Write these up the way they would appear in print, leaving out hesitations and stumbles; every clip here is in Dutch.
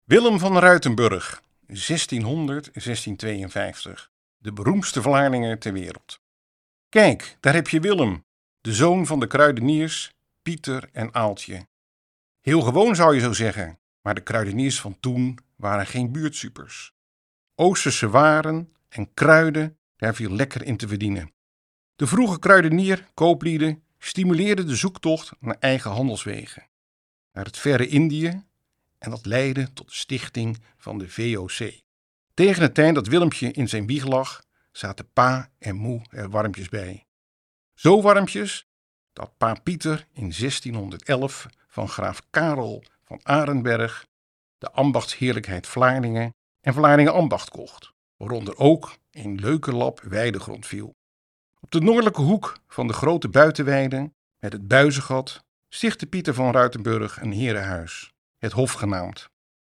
Willem van Ruitenburg, 1600-1652, de beroemdste Vlaardingen ter wereld. Kijk, daar heb je Willem, de zoon van de kruideniers Pieter en Aaltje. Heel gewoon zou je zo zeggen, maar de kruideniers van toen waren geen buurtsupers. Oosterse waren en kruiden, daar viel lekker in te verdienen. De vroege kruidenier, kooplieden, stimuleerden de zoektocht naar eigen handelswegen. Naar het verre Indië, en dat leidde tot de stichting van de VOC. Tegen het tijd dat Willempje in zijn wieg lag, zaten pa en moe er warmpjes bij. Zo warmpjes dat pa Pieter in 1611 van graaf Karel van Arenberg de ambachtsheerlijkheid Vlaardingen en Vlaardingen ambacht kocht, waaronder ook een leuke lap weidegrond viel. Op de noordelijke hoek van de grote buitenweide, met het buizengat, stichtte Pieter van Ruitenburg een herenhuis, het Hof genaamd.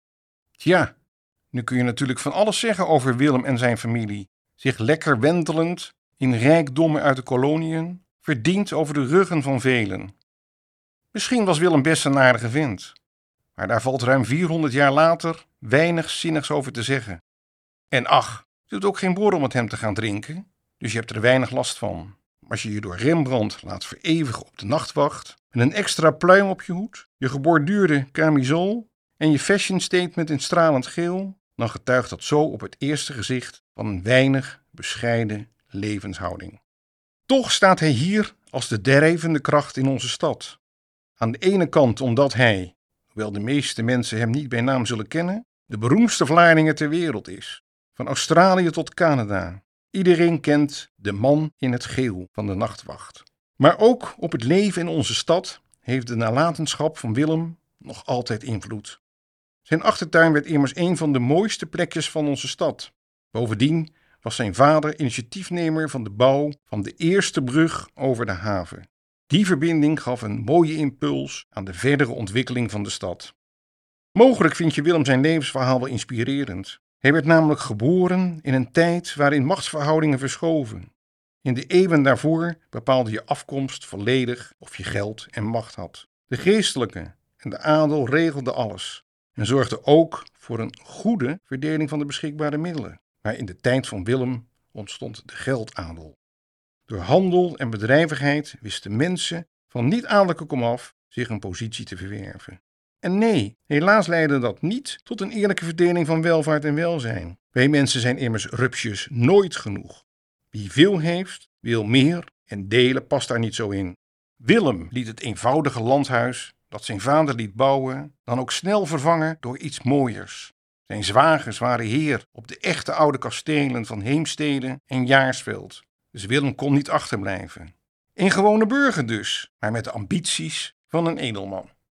Tja, nu kun je natuurlijk van alles zeggen over Willem en zijn familie, zich lekker wentelend in rijkdommen uit de koloniën, verdiend over de ruggen van velen. Misschien was Willem best een aardige vent, maar daar valt ruim 400 jaar later weinig zinnigs over te zeggen. En ach, het doet ook geen boer om met hem te gaan drinken, dus je hebt er weinig last van. Als je je door Rembrandt laat vereeuwigen op de nachtwacht, met een extra pluim op je hoed, je geborduurde camisole en je fashion statement in stralend geel, dan getuigt dat zo op het eerste gezicht van een weinig bescheiden levenshouding. Toch staat hij hier als de drijvende kracht in onze stad. Aan de ene kant omdat hij, hoewel de meeste mensen hem niet bij naam zullen kennen, de beroemdste Vlaardingen ter wereld is. Van Australië tot Canada. Iedereen kent de man in het geel van de nachtwacht. Maar ook op het leven in onze stad heeft de nalatenschap van Willem nog altijd invloed. Zijn achtertuin werd immers een van de mooiste plekjes van onze stad. Bovendien was zijn vader initiatiefnemer van de bouw van de eerste brug over de haven. Die verbinding gaf een mooie impuls aan de verdere ontwikkeling van de stad. Mogelijk vind je Willem zijn levensverhaal wel inspirerend. Hij werd namelijk geboren in een tijd waarin machtsverhoudingen verschoven. In de eeuwen daarvoor bepaalde je afkomst volledig of je geld en macht had. De geestelijke en de adel regelden alles en zorgden ook voor een goede verdeling van de beschikbare middelen. Maar in de tijd van Willem ontstond de geldadel. Door handel en bedrijvigheid wisten mensen van niet-adellijke komaf zich een positie te verwerven. En nee, helaas leidde dat niet tot een eerlijke verdeling van welvaart en welzijn. Wij mensen zijn immers rupsjes nooit genoeg. Wie veel heeft, wil meer en delen past daar niet zo in. Willem liet het eenvoudige landhuis dat zijn vader liet bouwen dan ook snel vervangen door iets mooiers. Zijn zwagers waren heer op de echte oude kastelen van Heemstede en Jaarsveld. Dus Willem kon niet achterblijven. Een gewone burger dus, maar met de ambities van een edelman.